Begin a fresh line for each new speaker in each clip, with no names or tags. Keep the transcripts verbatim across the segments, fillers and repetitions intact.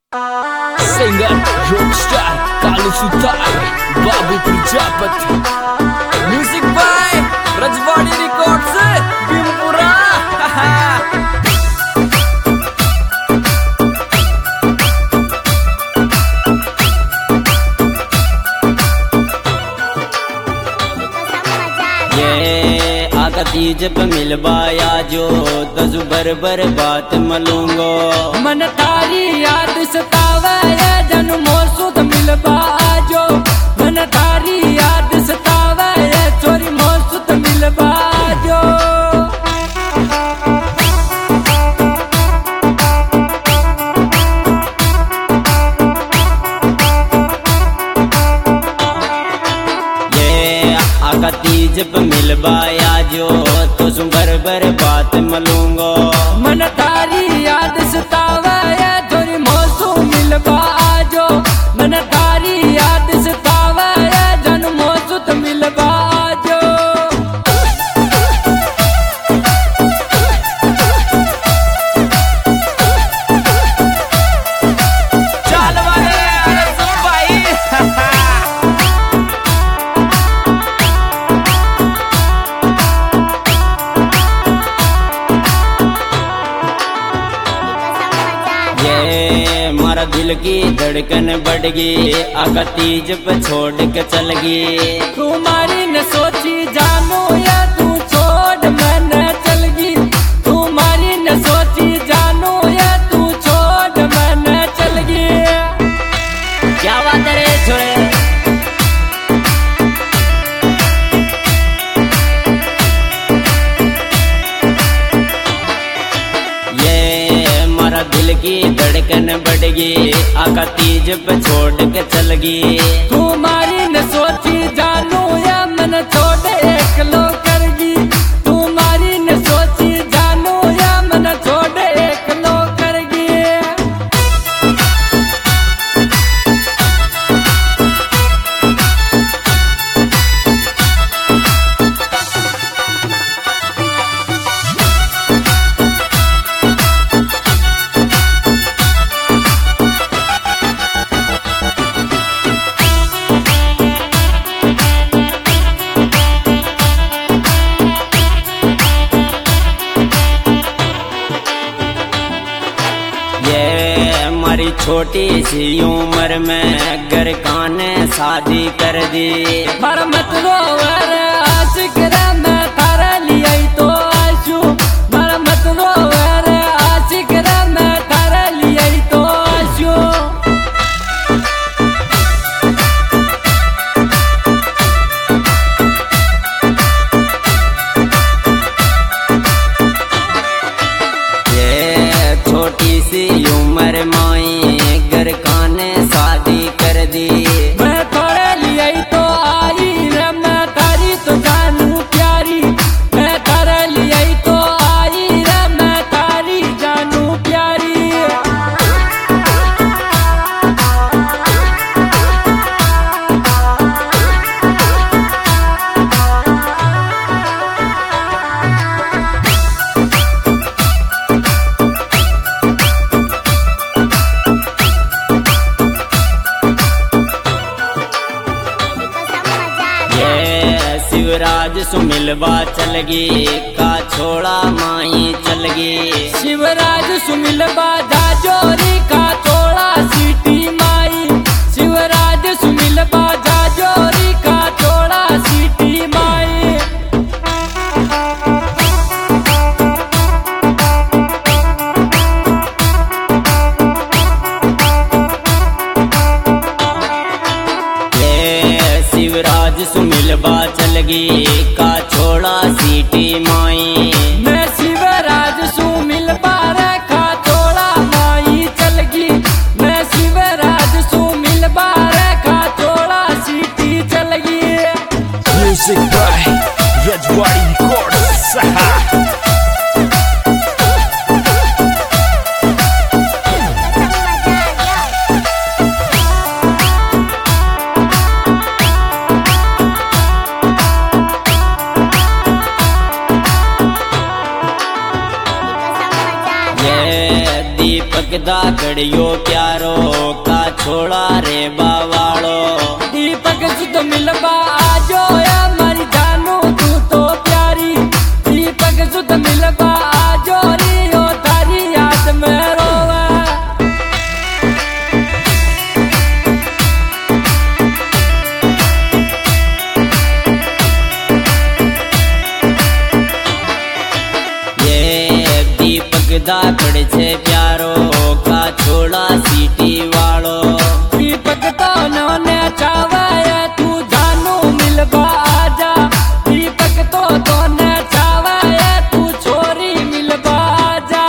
Singer, rockstar, Kalu Sutar, Babu Prajapati. Music by Rajwadi Records, Bhimpura.
Teej पे मिलवाया जो दसु बर बर बात मलूंगो
मन तारी याद सतावे जन्मो सुध मिलवा जो मन तारी याद सतावे चोरी मो सुध मिलवा जो
ये आका तीज पे मिलवाया जो तो बर बर बात मलूंगो
मन तारी याद सतावे चोरी मो सुध मिलवा जो मन तारी याद सतावे जन्मो सुध मिलवा जो
चल वाले अरे सुन भाई
ये मारा दिल की धड़कन बढ़ गई आका तीज पे छोड़ के चल गई
तुम्हारी न सोची जानो या तू छोड़ मैंने चल गई तुम्हारी न सोची जानो या तू छोड़ मैंने चल गई
क्या बात है रे छोरे ये मारा दिल की धड़कन बढ़ गई आका तीज पे छोड़ के चल गई
तुम्हारी न सोची जानो या मन छोड़ एक लो करगी तुम्हारी न सोची जानो या मन छोड़ एक लो करगी
हमारी छोटी सी उम्र में घर काने शादी कर दी
पर मत रो रे आशिक रे मैं थारे लिए तो आशू पर मत रो रे आशिक रे मैं थारे लिए तो आशू
ये छोटी सी उम्र माई घर काने शादी कर दी
मैं थोड़े लिए तो आई रे मैं तारी तो जानू प्यारी मैं थारे लिए तो आई रे मैं तारी जानू प्यारी
शिवराज सुमिलवा चल गई का छोड़ा माई चल गई
शिवराज सुमिल बाजा जोरी का छोड़ा सीटी माई शिवराज सुमिल बाजा जोरी का छोड़ा सीटी माई
ये शिवराज सुमिलवा चल गई का छोड़ा सीटी माई
मैं शिवराज सुमिल बारे का छोड़ा माई चल गई मैं शिवराज सुमिल बारे का छोड़ा सीटी चल गई
Music by Rajwadi Records.
गड़ियो प्यारो का छोड़ा रे बावाड़ो।
दीपक सुध मिलबा आजो या मारी जानू तू तो प्यारी। दीपक सुध मिलबा आजो रियो तारी याद में रोवे।
ये दीपक दा कड़ छे प्यारो का छोड़ा सीटी वालो।
दीपक तो नौने चावे तू जानू मिलबा आजा। दीपक तो तोने चावे तू छोरी मिलबा आजा।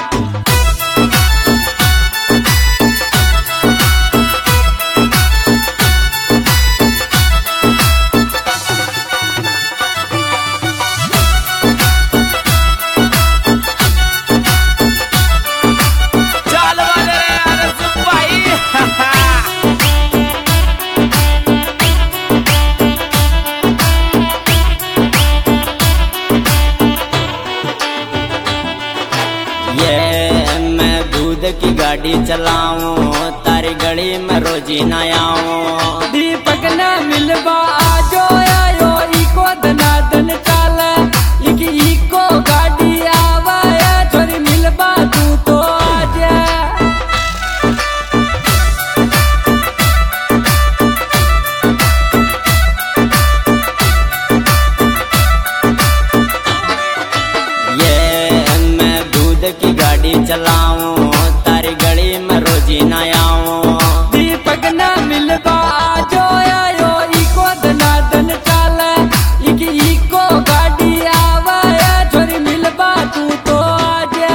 चाल वाले अरे सुन भाई
ये मैं दूध की गाड़ी चलाऊं तारी गली में रोजी न आऊं।
दीपक ने मिलबा आजो आयो इको दनादन चाले। इकी इको गाड़ी आवा या छोरी मिलबा तू तो आजा।
ये मैं दूध की गाड़ी चलाऊं तारी गली में रोजी न आऊं।
दीपक ने मिलबा आजो आयो इको दनादन चाले। इकी इको गाड़ी आवा या छोरी मिलबा तू तो आजा।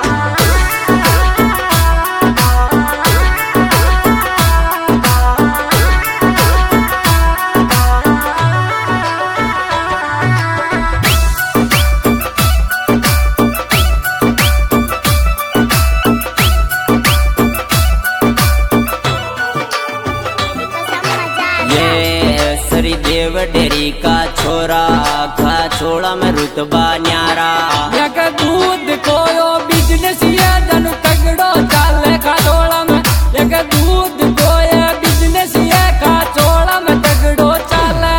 ये सरी देव डेरी का छोरा खा छोड़ा में रुतबा न्यारा।
यक दूध कोयो बिजनेस ये जनु तगड़ो चाले खाचोड़ा में। यक दूध कोया बिजनेस ये खाचोड़ा में तगड़ो चाले।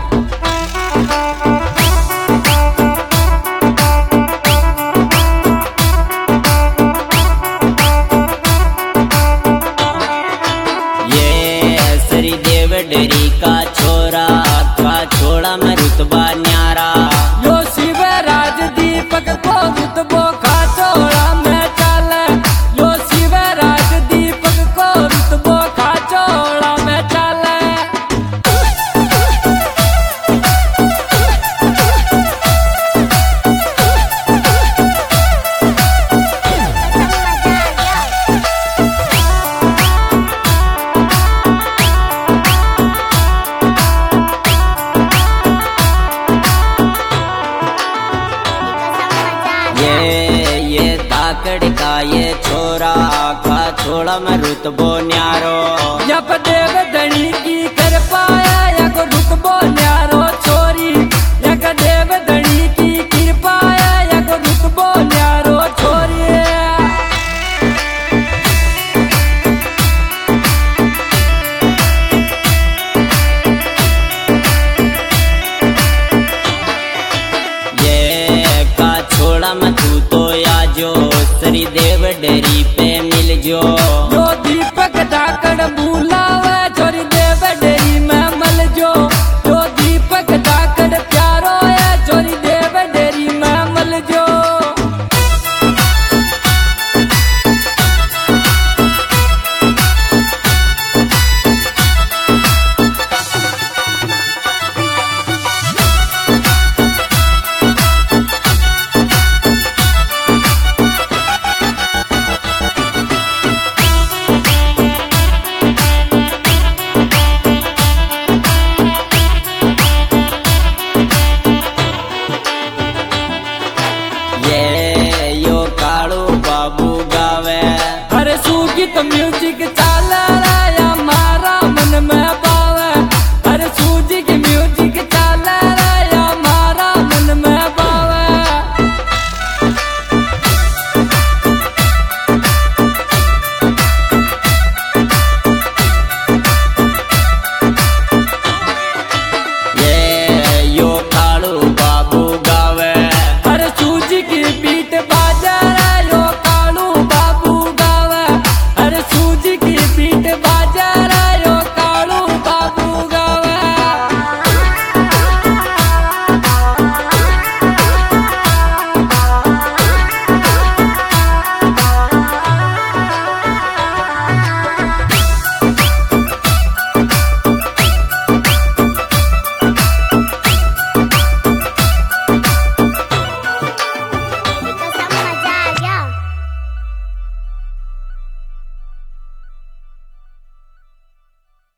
ये सरी देव डेरी का छोरा का छोड़ा में रुतबा न्यारा।
यो शिव राज दीपक को रुतबो खाचोड़ा में चाले। यो शिव राज दीपक को रुतबो खाचोड़ा में चाले।
ये ये धाकड़ का ये छोरा का छोड़ा में रुतबो न्यारो।
जब देव धनी की कर पाया यक रुतबो न्यारो छोरी। यक देव धनी की कृपा यक रुतबो न्यारो छोरी।
ये का छोड़ा में तू तो आजो सरी देव डेरी पे मिल जो।
यो दीपक धाकड़ बुलावे छोरी देव डेरी में मल जो। यो दीपक धाकड़ प्यारो है छोरी देव डेरी में मल जो। तो म्यूजिक चाला या मारा मन में पावे। अरे सूजी की म्यूजिक चाला या मारा मन में पावे। बाजा रे